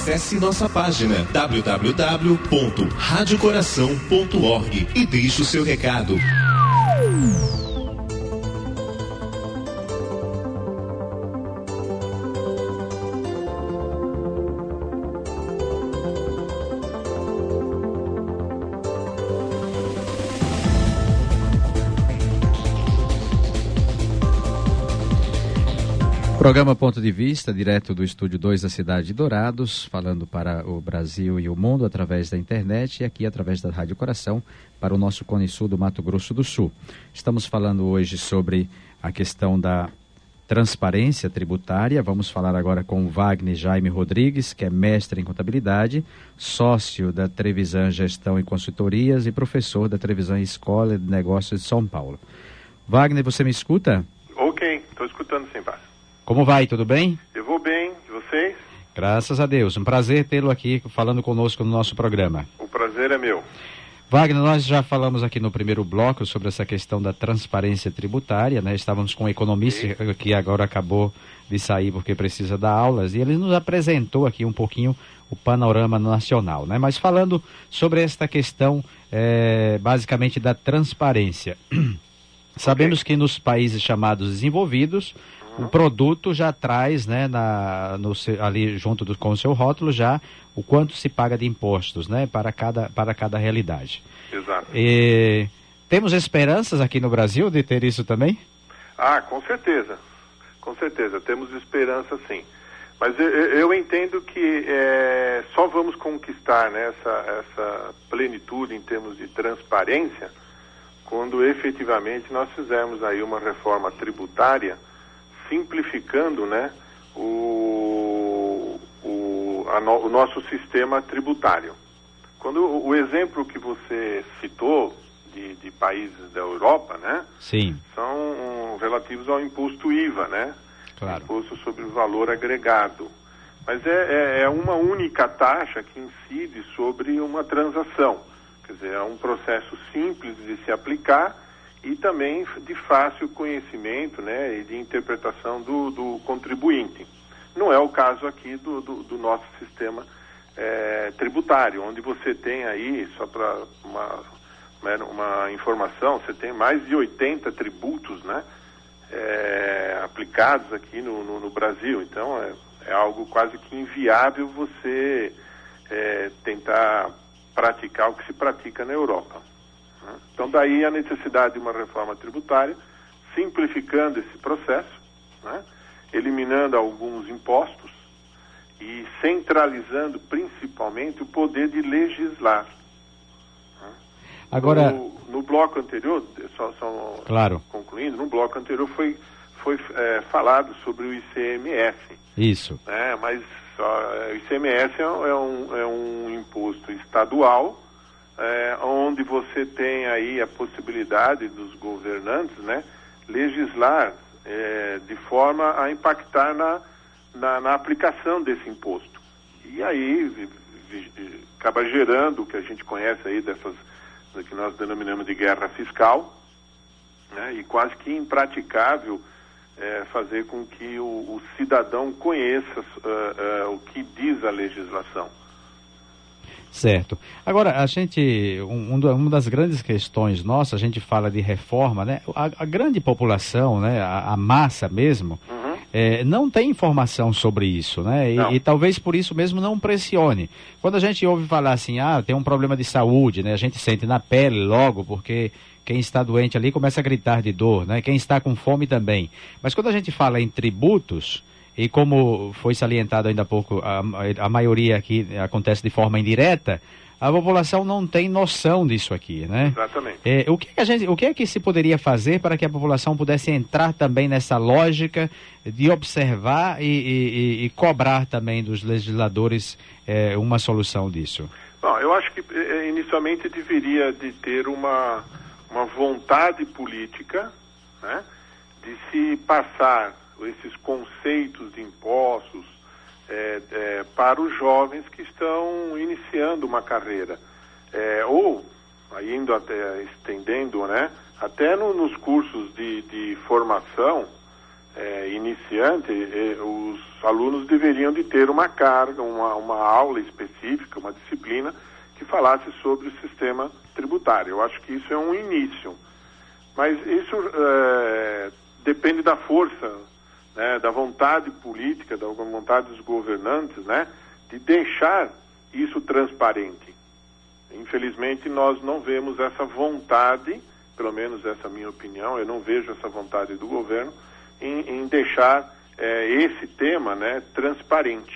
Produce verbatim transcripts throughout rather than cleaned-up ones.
Acesse nossa página w w w ponto rádio coração ponto org e deixe o seu recado. Programa Ponto de Vista, direto do Estúdio dois da cidade de Dourados, falando para o Brasil e o mundo através da internet e aqui através da Rádio Coração para o nosso Cone Sul do Mato Grosso do Sul. Estamos falando hoje sobre a questão da transparência tributária. Vamos falar agora com o Wagner Jaime Rodrigues, que é mestre em contabilidade, sócio da Trevisan Gestão e Consultorias e professor da Trevisan Escola de Negócios de São Paulo. Wagner, você me escuta? Ok, estou escutando sim, Paz. Como vai? Tudo bem? Eu vou bem. E vocês? Graças a Deus. Um prazer tê-lo aqui falando conosco no nosso programa. O prazer é meu. Wagner, nós já falamos aqui no primeiro bloco sobre essa questão da transparência tributária, né? Estávamos com um economista Sim. que agora acabou de sair porque precisa dar aulas e ele nos apresentou aqui um pouquinho o panorama nacional, né? Mas falando sobre esta questão é, basicamente da transparência. Sabemos okay. que nos países chamados desenvolvidos, o produto já traz, né, na, no, ali junto do, com o seu rótulo já o quanto se paga de impostos, né, para cada, para cada realidade. Exato. E temos esperanças aqui no Brasil de ter isso também? Ah, com certeza, com certeza, temos esperança sim. Mas eu, eu entendo que é, só vamos conquistar, né, essa, essa plenitude em termos de transparência quando efetivamente nós fizermos aí uma reforma tributária simplificando, né, o, o, a no, o nosso sistema tributário. Quando o, o exemplo que você citou de, de países da Europa, né, Sim. são relativos ao imposto I V A, né, claro. Imposto sobre o valor agregado. Mas é, é, é uma única taxa que incide sobre uma transação. Quer dizer, é um processo simples de se aplicar e também de fácil conhecimento, né, e de interpretação do, do contribuinte. Não é o caso aqui do, do, do nosso sistema é, tributário, onde você tem aí, só para uma, uma informação, você tem mais de oitenta tributos, né, é, aplicados aqui no, no, no Brasil. Então, é, é algo quase que inviável você é, tentar praticar o que se pratica na Europa. Então, daí a necessidade de uma reforma tributária, simplificando esse processo, né, eliminando alguns impostos e centralizando principalmente o poder de legislar. Né. Agora, no, no bloco anterior, só, só claro. concluindo, no bloco anterior foi, foi é, falado sobre o I C M S. Isso. Né, mas ó, o I C M S é, é, um, é um imposto estadual, É, onde você tem aí a possibilidade dos governantes, né, legislar é, de forma a impactar na, na, na aplicação desse imposto. E aí vi, vi, acaba gerando o que a gente conhece aí dessas, do que nós denominamos de guerra fiscal, né, e quase que impraticável é, fazer com que o, o cidadão conheça uh, uh, o que diz a legislação. Certo. Agora, a gente, um, uma das grandes questões nossas, a gente fala de reforma, né? A, a grande população, né? A, a massa mesmo, uhum. é, não tem informação sobre isso, né? E, e talvez por isso mesmo não pressione. Quando a gente ouve falar assim, ah, tem um problema de saúde, né? A gente sente na pele logo, porque quem está doente ali começa a gritar de dor, né? Quem está com fome também. Mas quando a gente fala em tributos, e como foi salientado ainda há pouco, a, a maioria aqui acontece de forma indireta, a população não tem noção disso aqui, né? Exatamente. É, o que a gente, o que é que se poderia fazer para que a população pudesse entrar também nessa lógica de observar e, e, e cobrar também dos legisladores é, uma solução disso? Bom, eu acho que inicialmente deveria de ter uma, uma vontade política, né, de se passar esses conceitos de impostos é, é, para os jovens que estão iniciando uma carreira, é, ou indo até estendendo, né, até no, nos cursos de, de formação é, iniciante, é, os alunos deveriam de ter uma carga, uma, uma aula específica, uma disciplina que falasse sobre o sistema tributário. Eu acho que isso é um início, mas isso é, depende da força, né, da vontade política, da vontade dos governantes, né, de deixar isso transparente. Infelizmente, nós não vemos essa vontade, pelo menos essa é a minha opinião, eu não vejo essa vontade do governo em, em deixar é, esse tema, né, transparente.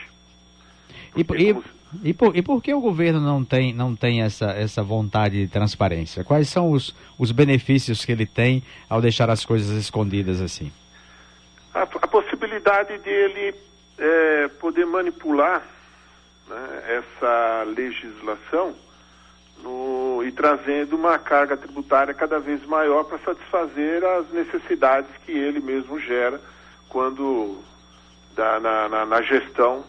E, e, como... e, por, e por que o governo não tem, não tem essa, essa vontade de transparência? Quais são os, os benefícios que ele tem ao deixar as coisas escondidas assim? A, a possibilidade de ele é, poder manipular, né, essa legislação no, e trazendo uma carga tributária cada vez maior para satisfazer as necessidades que ele mesmo gera quando da, na, na, na gestão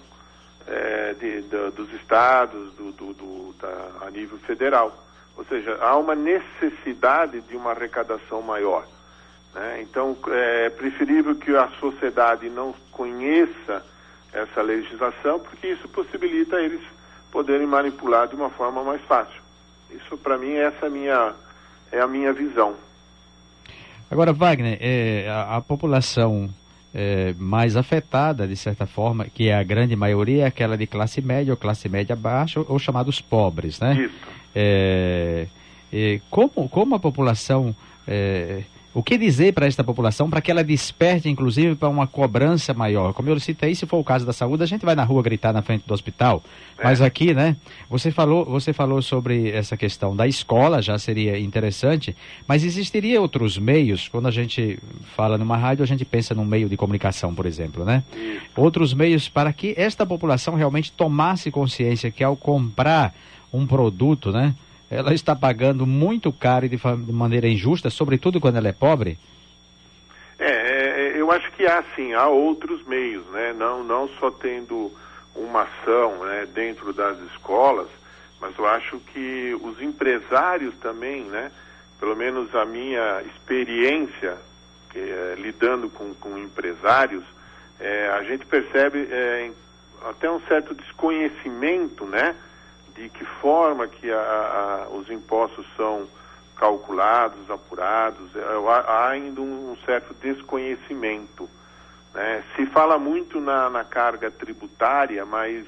é, de, de, dos estados, do, do, do, da, a nível federal. Ou seja, há uma necessidade de uma arrecadação maior, né? Então, é preferível que a sociedade não conheça essa legislação, porque isso possibilita eles poderem manipular de uma forma mais fácil. Isso, para mim, essa é a minha, é a minha visão. Agora, Wagner, é, a, a população é, mais afetada, de certa forma, que é a grande maioria, é aquela de classe média ou classe média baixa, ou, ou chamados pobres, né? Isso. É, é, como, como a população... É, o que dizer para esta população para que ela desperte, inclusive, para uma cobrança maior? Como eu citei, se for o caso da saúde, a gente vai na rua gritar na frente do hospital. É. Mas aqui, né, você falou, você falou sobre essa questão da escola, já seria interessante, mas existiria outros meios, quando a gente fala numa rádio, a gente pensa num meio de comunicação, por exemplo, né? Outros meios para que esta população realmente tomasse consciência que ao comprar um produto, né, ela está pagando muito caro e de, de maneira injusta, sobretudo quando ela é pobre? É, é, eu acho que há sim, há outros meios, né? Não, não só tendo uma ação, né, dentro das escolas, mas eu acho que os empresários também, né? Pelo menos a minha experiência que, é, lidando com, com empresários, é, a gente percebe é, até um certo desconhecimento, né? De que forma que a, a, os impostos são calculados, apurados. Há ainda um certo desconhecimento, né? Se fala muito na, na carga tributária, mas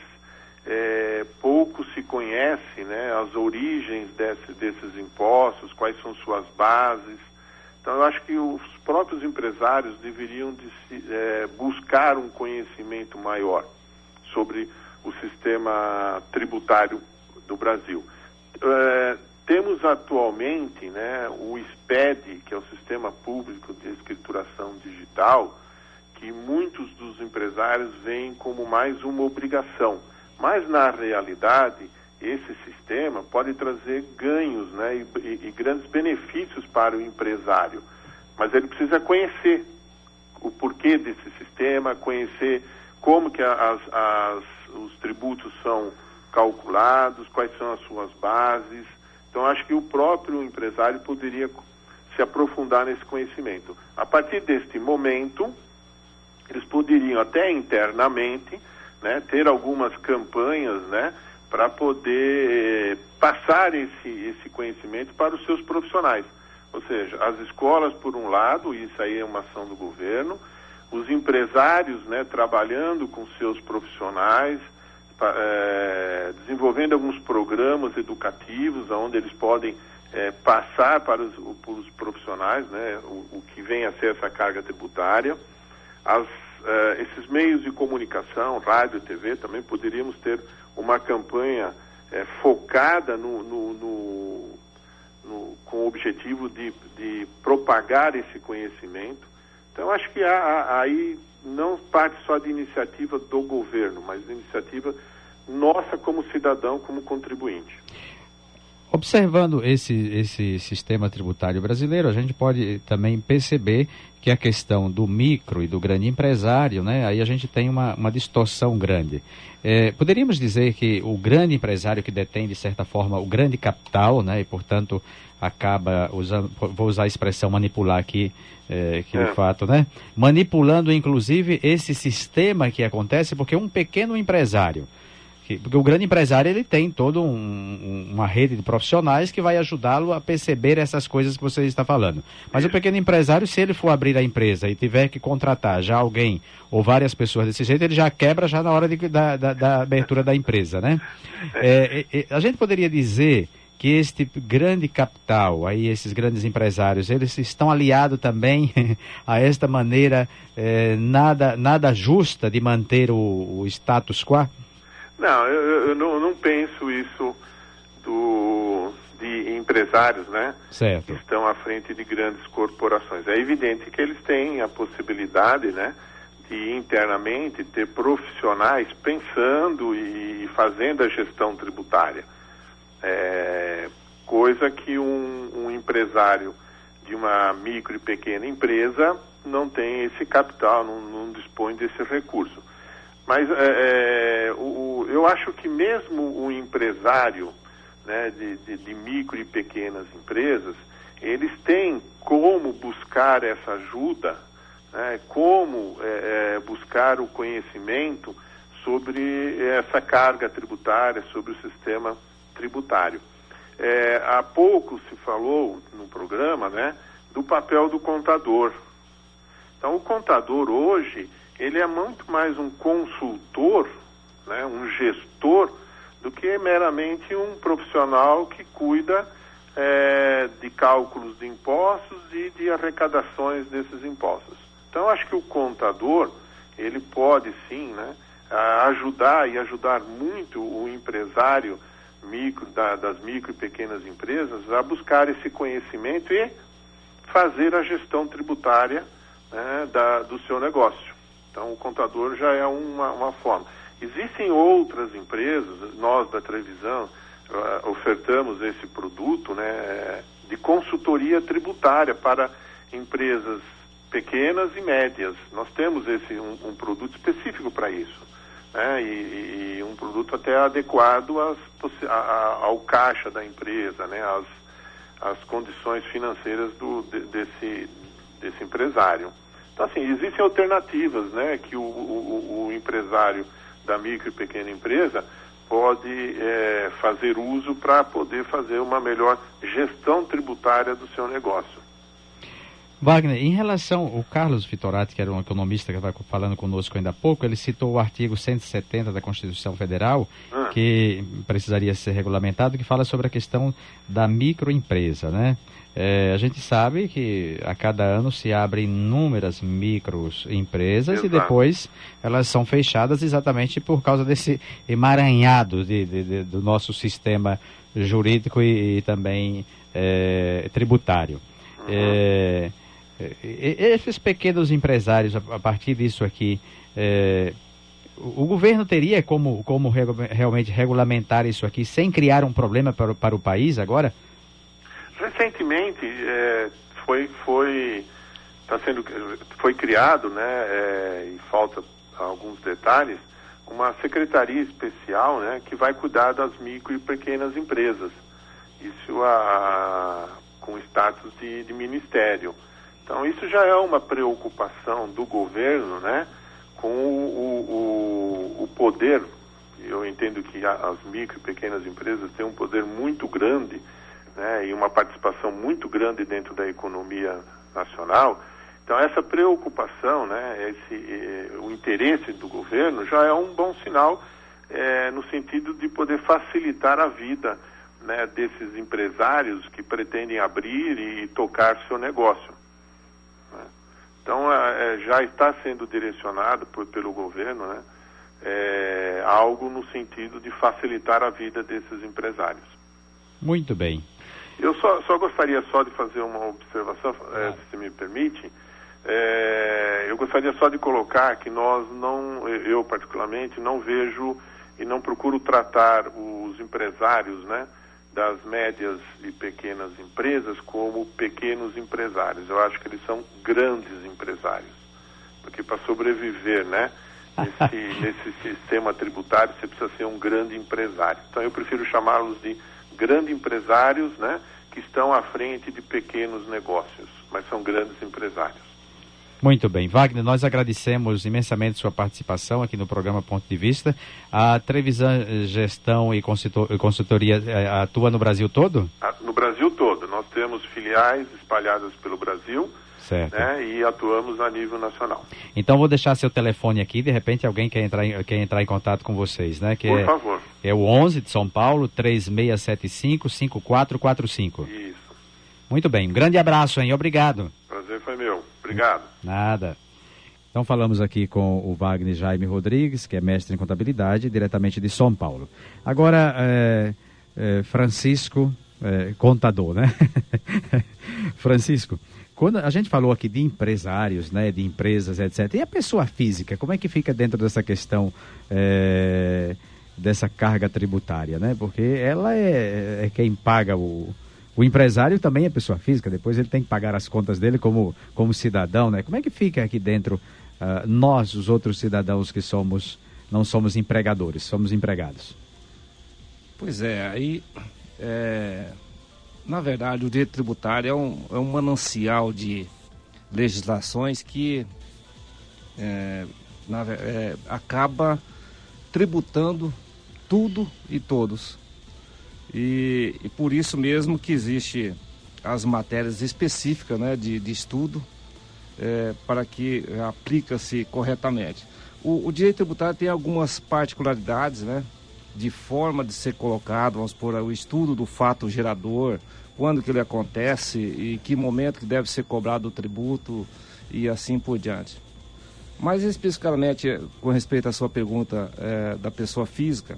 é, pouco se conhece, né, as origens desse, desses impostos, quais são suas bases. Então, eu acho que os próprios empresários deveriam de se, é, buscar um conhecimento maior sobre o sistema tributário do Brasil. Uh, temos atualmente, né, o S P E D, que é o Sistema Público de Escrituração Digital, que muitos dos empresários veem como mais uma obrigação. Mas, na realidade, esse sistema pode trazer ganhos, né, e, e, e grandes benefícios para o empresário. Mas ele precisa conhecer o porquê desse sistema, conhecer como que as, as, os tributos são calculados, quais são as suas bases. Então, acho que o próprio empresário poderia se aprofundar nesse conhecimento. A partir deste momento, eles poderiam até internamente, né, ter algumas campanhas, né, para poder eh, passar esse, esse conhecimento para os seus profissionais. Ou seja, as escolas, por um lado, isso aí é uma ação do governo, os empresários, né, trabalhando com seus profissionais, É, desenvolvendo alguns programas educativos onde eles podem é, passar para os, para os profissionais, né, o, o que vem a ser essa carga tributária. As, é, esses meios de comunicação, rádio e T V, também poderíamos ter uma campanha é, focada no, no, no, no, com o objetivo de, de propagar esse conhecimento. Então, acho que há, há, aí não parte só de iniciativa do governo, mas de iniciativa nossa como cidadão, como contribuinte. Observando esse, esse sistema tributário brasileiro, a gente pode também perceber que a questão do micro e do grande empresário, né, aí a gente tem uma, uma distorção grande. É, poderíamos dizer que o grande empresário que detém, de certa forma, o grande capital, né, e, portanto, acaba usando, vou usar a expressão manipular aqui, é, que é. de fato, né, manipulando, inclusive, esse sistema que acontece, porque um pequeno empresário, porque o grande empresário, ele tem toda um, um, uma rede de profissionais que vai ajudá-lo a perceber essas coisas que você está falando. Mas Isso. o pequeno empresário, se ele for abrir a empresa e tiver que contratar já alguém ou várias pessoas desse jeito, ele já quebra já na hora de, da, da, da abertura da empresa, né? É, é, a gente poderia dizer que este grande capital, aí esses grandes empresários, eles estão aliados também a esta maneira é, nada, nada justa de manter o, o status quo? Não, eu, eu, não, eu não penso isso do, de empresários, né? Certo. Que estão à frente de grandes corporações. É evidente que eles têm a possibilidade, né, de internamente ter profissionais pensando e fazendo a gestão tributária. É, coisa que um, um empresário de uma micro e pequena empresa não tem esse capital, não, não dispõe desse recurso. Mas é, é, o, eu acho que mesmo o empresário, né, de, de, de micro e pequenas empresas, eles têm como buscar essa ajuda, né, como é, é, buscar o conhecimento sobre essa carga tributária, sobre o sistema tributário. É, há pouco se falou no programa, né, do papel do contador. Então, o contador hoje, ele é muito mais um consultor, né, um gestor, do que meramente um profissional que cuida é, de cálculos de impostos e de arrecadações desses impostos. Então, acho que o contador, ele pode sim, né, ajudar e ajudar muito o empresário micro, da, das micro e pequenas empresas a buscar esse conhecimento e fazer a gestão tributária, né, da, do seu negócio. Então, o contador já é uma, uma forma. Existem outras empresas, nós da televisão uh, ofertamos esse produto, né, de consultoria tributária para empresas pequenas e médias. Nós temos esse, um, um produto específico para isso, né, e, e um produto até adequado às, a, ao caixa da empresa, né, às, às condições financeiras do, de, desse, desse empresário. Então, assim, existem alternativas, né, que o, o, o empresário da micro e pequena empresa pode é, fazer uso para poder fazer uma melhor gestão tributária do seu negócio. Wagner, em relação ao Carlos Vitorati, que era um economista que estava falando conosco ainda há pouco, ele citou o artigo cento e setenta da Constituição Federal, ah. que precisaria ser regulamentado, que fala sobre a questão da microempresa, né? É, a gente sabe que a cada ano se abrem inúmeras microempresas e depois elas são fechadas exatamente por causa desse emaranhado de, de, de, do nosso sistema jurídico e, e também é, tributário. Uhum. É, esses pequenos empresários, a partir disso aqui, é, o, o governo teria como, como regu, realmente regulamentar isso aqui sem criar um problema para, para o país agora? Recentemente é, foi, foi, tá sendo, foi criado, né, é, e falta alguns detalhes, uma secretaria especial, né, que vai cuidar das micro e pequenas empresas. Isso a, com status de, de ministério. Então isso já é uma preocupação do governo, né, com o, o, o poder. Eu entendo que as micro e pequenas empresas têm um poder muito grande, né, e uma participação muito grande dentro da economia nacional. Então essa preocupação, né, esse, eh, o interesse do governo já é um bom sinal eh, no sentido de poder facilitar a vida, né, desses empresários que pretendem abrir e tocar seu negócio. Né? Então eh, já está sendo direcionado por, pelo governo, né, eh, algo no sentido de facilitar a vida desses empresários. Muito bem. Eu só, só gostaria só de fazer uma observação, é, se você me permite. É, eu gostaria só de colocar que nós não, eu particularmente, não vejo e não procuro tratar os empresários, né, das médias e pequenas empresas como pequenos empresários. Eu acho que eles são grandes empresários, porque para sobreviver, né, nesse, nesse sistema tributário, você precisa ser um grande empresário. Então eu prefiro chamá-los de grandes empresários, né, que estão à frente de pequenos negócios, mas são grandes empresários. Muito bem. Wagner, nós agradecemos imensamente sua participação aqui no programa Ponto de Vista. A Trevisan Gestão e Consultoria atua no Brasil todo? No Brasil todo. Nós temos filiais espalhadas pelo Brasil. Certo. Né, e atuamos a nível nacional. Então vou deixar seu telefone aqui, de repente alguém quer entrar em, quer entrar em contato com vocês, né? Que Por é, favor. É o onze de São Paulo, três seis sete cinco, cinco quatro quatro cinco. Isso. Muito bem, um grande abraço, hein? Obrigado. Prazer foi meu. Obrigado. Nada. Então falamos aqui com o Wagner Jaime Rodrigues, que é mestre em contabilidade, diretamente de São Paulo. Agora, é, é, Francisco, é, contador, né? Francisco, quando a gente falou aqui de empresários, né, de empresas, etcétera, e a pessoa física, como é que fica dentro dessa questão, é, dessa carga tributária, né? Porque ela é, é quem paga o... O empresário também é pessoa física, depois ele tem que pagar as contas dele como, como cidadão, né? Como é que fica aqui dentro, uh, nós, os outros cidadãos que somos, não somos empregadores, somos empregados? Pois é, aí, é, na verdade, o direito tributário é um, é um manancial de legislações que é, na, é, acaba tributando tudo e todos. E, e por isso mesmo que existe as matérias específicas, né, de, de estudo é, para que aplica-se corretamente. O, o direito tributário tem algumas particularidades, né, de forma de ser colocado, vamos supor, o estudo do fato gerador, quando que ele acontece e que momento que deve ser cobrado o tributo e assim por diante. Mas especificamente com respeito à sua pergunta é, da pessoa física,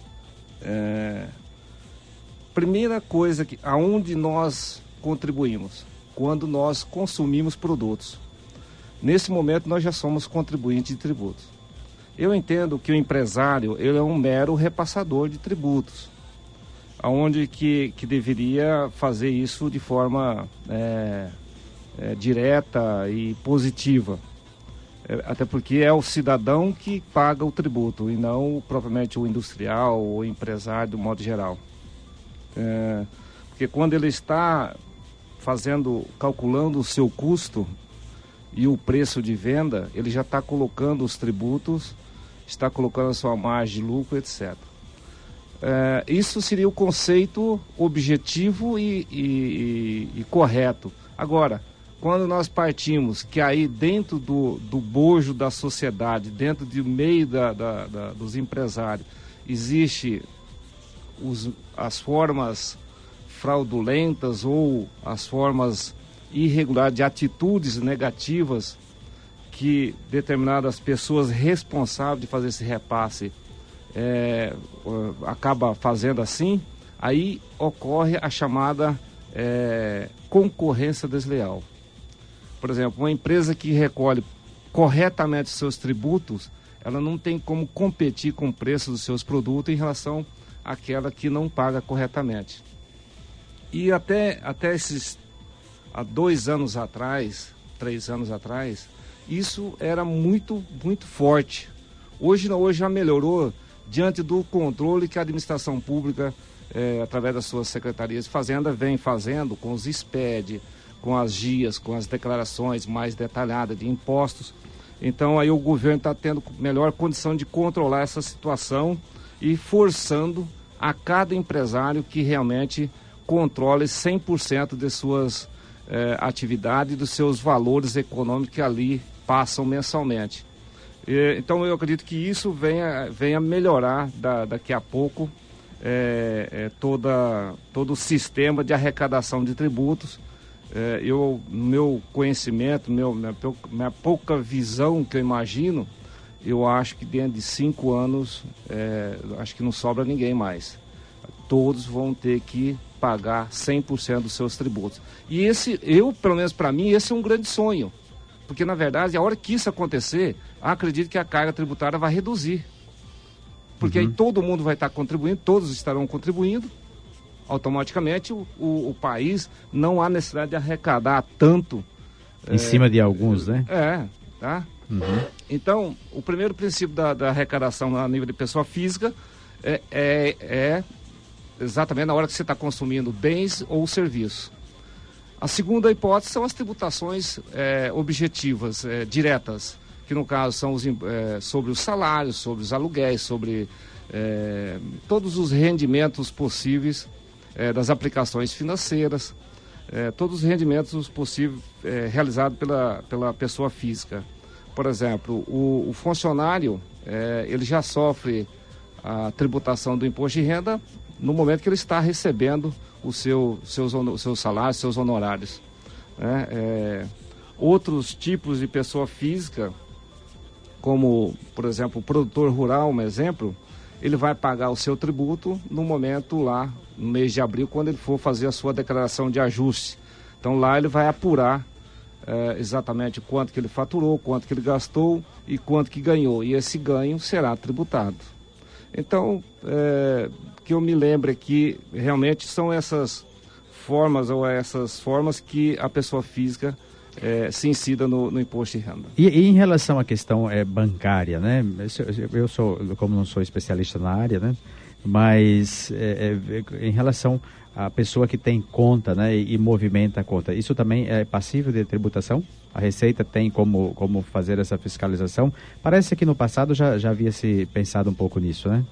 é, primeira coisa, que aonde nós contribuímos, quando nós consumimos produtos. Nesse momento nós já somos contribuintes de tributos. Eu entendo que o empresário ele é um mero repassador de tributos, aonde que, que deveria fazer isso de forma é, é, direta e positiva. É, até porque é o cidadão que paga o tributo e não propriamente o industrial ou o empresário do modo geral. É, porque quando ele está fazendo, calculando o seu custo e o preço de venda, ele já está colocando os tributos, está colocando a sua margem de lucro, etcétera. É, isso seria o conceito objetivo e, e, e, e correto. Agora, quando nós partimos que aí dentro do, do bojo da sociedade, dentro do meio da, da, da, dos empresários, existe os, as formas fraudulentas ou as formas irregulares de atitudes negativas que determinadas pessoas responsáveis de fazer esse repasse é, acaba fazendo assim, aí ocorre a chamada é, concorrência desleal. Por exemplo, uma empresa que recolhe corretamente seus tributos, ela não tem como competir com o preço dos seus produtos em relação àquela que não paga corretamente. E até, até esses, há dois anos atrás, três anos atrás, isso era muito, muito forte. Hoje não, hoje já melhorou diante do controle que a administração pública, é, através das suas secretarias de Fazenda, vem fazendo com os S P E D, com as G I As, com as declarações mais detalhadas de impostos. Então aí o governo está tendo melhor condição de controlar essa situação e forçando a cada empresário que realmente controle cem por cento de suas eh, atividades e dos seus valores econômicos que ali passam mensalmente. E, então eu acredito que isso venha, venha melhorar da, daqui a pouco eh, eh, toda, todo o sistema de arrecadação de tributos. É, eu, no meu conhecimento, meu, minha, minha pouca visão que eu imagino, eu acho que dentro de cinco anos, é, acho que não sobra ninguém mais. Todos vão ter que pagar cem por cento dos seus tributos. E esse, eu, pelo menos para mim, esse é um grande sonho. Porque, na verdade, a hora que isso acontecer, acredito que a carga tributária vai reduzir. Porque uhum. aí todo mundo vai estar contribuindo, todos estarão contribuindo, automaticamente o, o, o país não há necessidade de arrecadar tanto. Em é, cima de alguns, né? É, tá? Uhum. Então, o primeiro princípio da, da arrecadação a nível de pessoa física é, é, é exatamente na hora que você está consumindo bens ou serviços. A segunda hipótese são as tributações é, objetivas, é, diretas, que no caso são os, é, sobre os salários, sobre os aluguéis, sobre é, todos os rendimentos possíveis é, das aplicações financeiras, é, todos os rendimentos possíveis é, realizados pela, pela pessoa física. Por exemplo, o, o funcionário, é, ele já sofre a tributação do imposto de renda no momento que ele está recebendo o seu, seus, seus salários, seus honorários. Né? É, outros tipos de pessoa física, como, por exemplo, o produtor rural, um exemplo, ele vai pagar o seu tributo no momento lá, no mês de abril, quando ele for fazer a sua declaração de ajuste. Então lá ele vai apurar é, exatamente quanto que ele faturou, quanto que ele gastou e quanto que ganhou. E esse ganho será tributado. Então, é, que eu me lembre que realmente são essas formas ou essas formas que a pessoa física é, se incida no, no imposto de renda. E, e em relação à questão é, bancária, né? Eu sou, como não sou especialista na área, né? Mas é, é, em relação à pessoa que tem conta, né? E, e movimenta a conta, isso também é passível de tributação? A Receita tem como, como fazer essa fiscalização? Parece que no passado já, já havia se pensado um pouco nisso, né?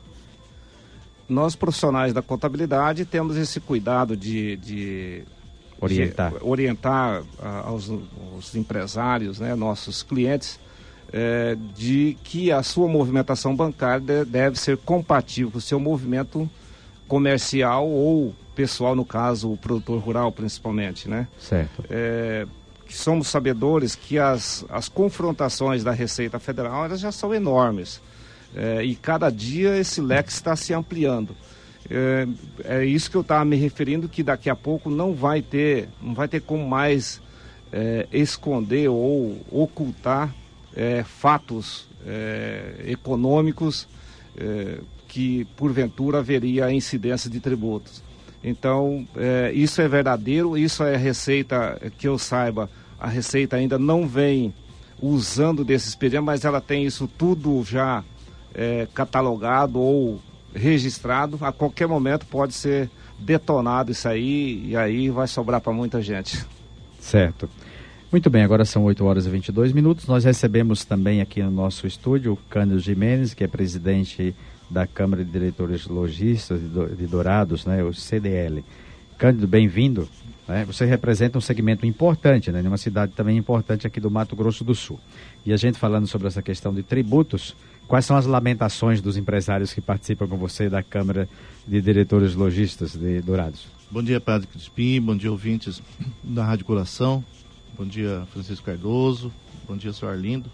Nós, profissionais da contabilidade, temos esse cuidado de, de orientar, de orientar a, aos, aos empresários, né, nossos clientes, é, de que a sua movimentação bancária deve ser compatível com o seu movimento comercial ou pessoal, no caso, o produtor rural, principalmente, né? Certo. É, que somos sabedores que as, as confrontações da Receita Federal, elas já são enormes. É, e cada dia esse leque está se ampliando. É, é isso que eu estava me referindo, que daqui a pouco não vai ter, não vai ter como mais é, esconder ou ocultar é, fatos é, econômicos é, que porventura haveria incidência de tributos. Então, é, isso é verdadeiro, isso é a Receita, que eu saiba, a Receita ainda não vem usando desse expediente, mas ela tem isso tudo já É, catalogado ou registrado. A qualquer momento pode ser detonado isso aí, e aí vai sobrar para muita gente. Certo. Muito bem, agora são oito horas e vinte e dois minutos. Nós recebemos também aqui no nosso estúdio o Cândido Jimenez, que é presidente da Câmara de Diretores Lojistas de Dourados, né, o C D L. Cândido, bem-vindo. Né? Você representa um segmento importante, né, numa cidade também importante aqui do Mato Grosso do Sul. E a gente falando sobre essa questão de tributos, quais são as lamentações dos empresários que participam com você da Câmara de Diretores Lojistas de Dourados? Bom dia, Padre Crispim, bom dia, ouvintes da Rádio Coração, bom dia, Francisco Cardoso, bom dia, senhor Arlindo.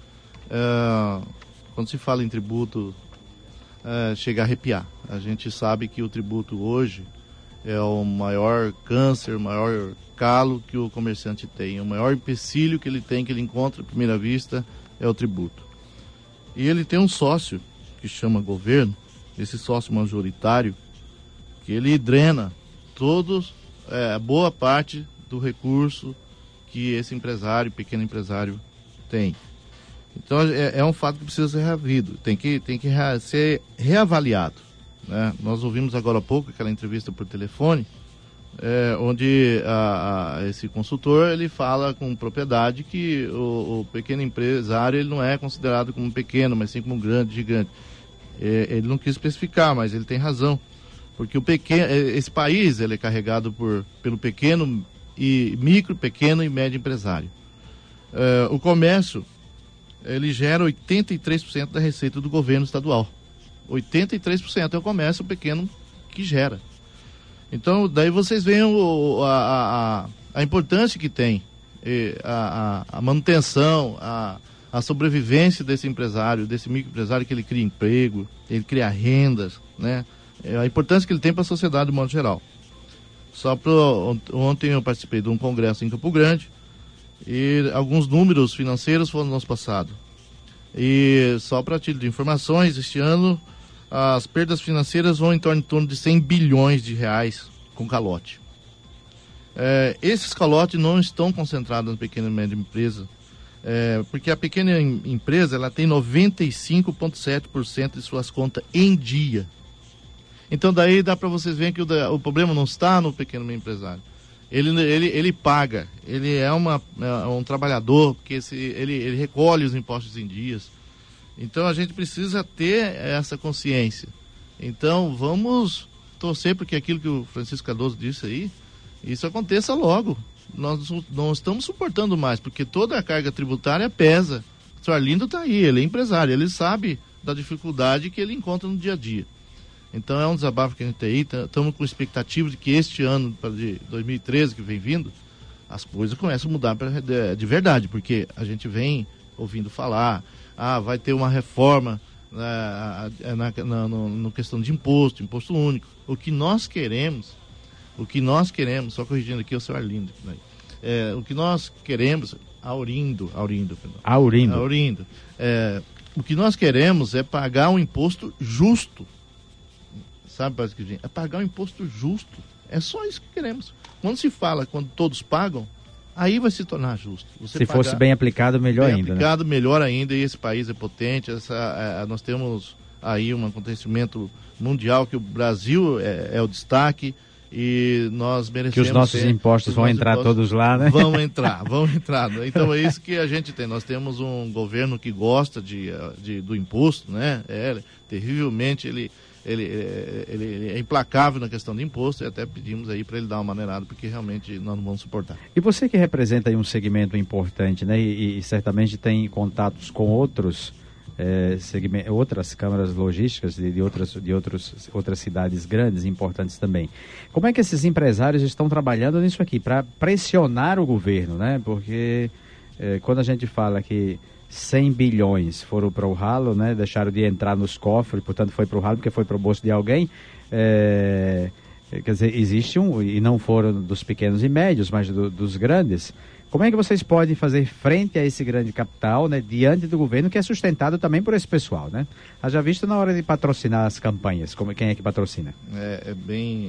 É, quando se fala em tributo, é, chega a arrepiar. A gente sabe que o tributo hoje é o maior câncer, o maior calo que o comerciante tem, o maior empecilho que ele tem, que ele encontra à primeira vista, é o tributo. E ele tem um sócio que chama governo, esse sócio majoritário, que ele drena todos, é, boa parte do recurso que esse empresário, pequeno empresário, tem. Então é, é um fato que precisa ser revido, tem que, tem que rea, ser reavaliado. Né? Nós ouvimos agora há pouco aquela entrevista por telefone, é, onde a, a, esse consultor ele fala com propriedade que o, o pequeno empresário ele não é considerado como pequeno, mas sim como grande, gigante. É, ele não quis especificar, mas ele tem razão, porque o pequeno, esse país ele é carregado por, pelo pequeno e micro, pequeno e médio empresário. É, o comércio ele gera oitenta e três por cento da receita do governo estadual. oitenta e três por cento é o comércio pequeno que gera. Então, daí vocês veem o, a, a, a importância que tem, a, a, a manutenção, a, a sobrevivência desse empresário, desse microempresário, que ele cria emprego, ele cria rendas, né? A importância que ele tem para a sociedade de modo geral. Só para ontem eu participei de um congresso em Campo Grande e alguns números financeiros foram nos passados. E só para título de informações, este ano as perdas financeiras vão em torno, em torno de cem bilhões de reais com calote. É, esses calotes não estão concentrados na pequena e média empresa, é, porque a pequena em, empresa ela tem noventa e cinco vírgula sete por cento de suas contas em dia. Então daí dá para vocês verem que o, o problema não está no pequeno empresário. Ele, ele, ele paga, ele é, uma, é um trabalhador, porque esse, ele, ele recolhe os impostos em dias. Então a gente precisa ter essa consciência. Então vamos torcer porque aquilo que o Francisco Cardoso disse aí, isso aconteça logo. Nós não estamos suportando mais, porque toda a carga tributária pesa. O senhor Arlindo está aí, ele é empresário, ele sabe da dificuldade que ele encontra no dia a dia. Então é um desabafo que a gente tem aí, estamos com expectativa de que este ano, de dois mil e treze, que vem vindo, as coisas começam a mudar pra, de, de verdade, porque a gente vem ouvindo falar, ah, vai ter uma reforma na, na, na no, no questão de imposto, imposto único. O que nós queremos, o que nós queremos, só corrigindo aqui o senhor Arlindo, né? é, o que nós queremos, Aurindo, Aurindo, perdão. Aurindo. Aurindo, é, o que nós queremos é pagar um imposto justo. Sabe, Pasquidinho? É pagar um imposto justo. É só isso que queremos. Quando se fala, quando todos pagam, aí vai se tornar justo. Você se fosse bem aplicado, melhor bem ainda. Bem aplicado, né? melhor ainda. E esse país é potente. Essa, é, nós temos aí um acontecimento mundial que o Brasil é, é o destaque e nós merecemos... Que os nossos ter, impostos os vão nossos entrar impostos todos lá, né? Vão entrar, vão entrar. Então é isso que a gente tem. Nós temos um governo que gosta de, de, do imposto, né? É, terrivelmente ele... Ele, ele, ele é implacável na questão de imposto e até pedimos aí para ele dar uma maneirada, porque realmente nós não vamos suportar. E você que representa aí um segmento importante, né, e, e certamente tem contatos com outros é, segmentos, outras câmaras logísticas de, de, outras, de outros, outras cidades grandes e importantes também. Como é que esses empresários estão trabalhando nisso aqui para pressionar o governo, né? Porque é, quando a gente fala que cem bilhões foram para o ralo, né? Deixaram de entrar nos cofres, portanto foi para o ralo porque foi para o bolso de alguém. É, quer dizer, existe um, e não foram dos pequenos e médios, mas do, dos grandes. Como é que vocês podem fazer frente a esse grande capital, né? Diante do governo, que é sustentado também por esse pessoal, né? Haja visto na hora de patrocinar as campanhas, como, quem é que patrocina? É, é, bem,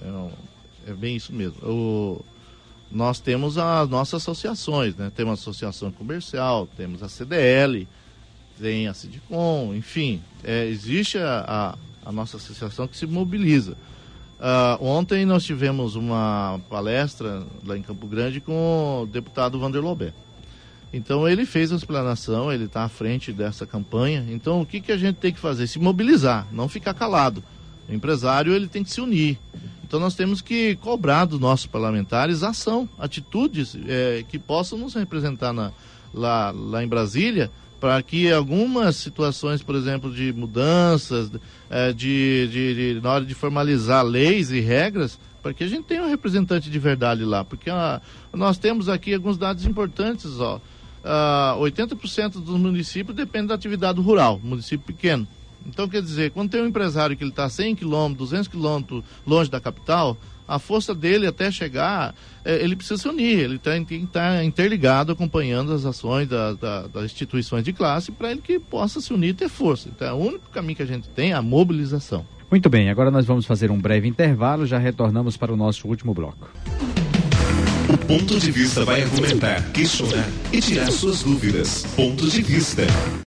é, é bem isso mesmo. O... Nós temos as nossas associações, né? Temos a Associação Comercial, temos a C D L, tem a Sidcom, enfim, é, existe a, a, a nossa associação que se mobiliza. Uh, ontem nós tivemos uma palestra lá em Campo Grande com o deputado Vander Lobé. Então ele fez a explanação, ele está à frente dessa campanha. Então o que, que a gente tem que fazer? Se mobilizar, não ficar calado. O empresário ele tem que se unir. Então nós temos que cobrar dos nossos parlamentares ação, atitudes é, que possam nos representar na, lá, lá em Brasília, para que algumas situações, por exemplo, de mudanças, é, de, de, de, na hora de formalizar leis e regras, para que a gente tenha um representante de verdade lá. Porque a, nós temos aqui alguns dados importantes, ó. Uh, oitenta por cento dos municípios depende da atividade rural, município pequeno. Então, quer dizer, quando tem um empresário que ele está cem quilômetros, duzentos quilômetros longe da capital, a força dele até chegar, é, ele precisa se unir, ele tem que estar interligado, acompanhando as ações da, da, das instituições de classe, para ele que possa se unir e ter força. Então, o único caminho que a gente tem é a mobilização. Muito bem, agora nós vamos fazer um breve intervalo, já retornamos para o nosso último bloco. O Ponto de Vista vai argumentar, questionar e tirar suas dúvidas. Ponto de Vista.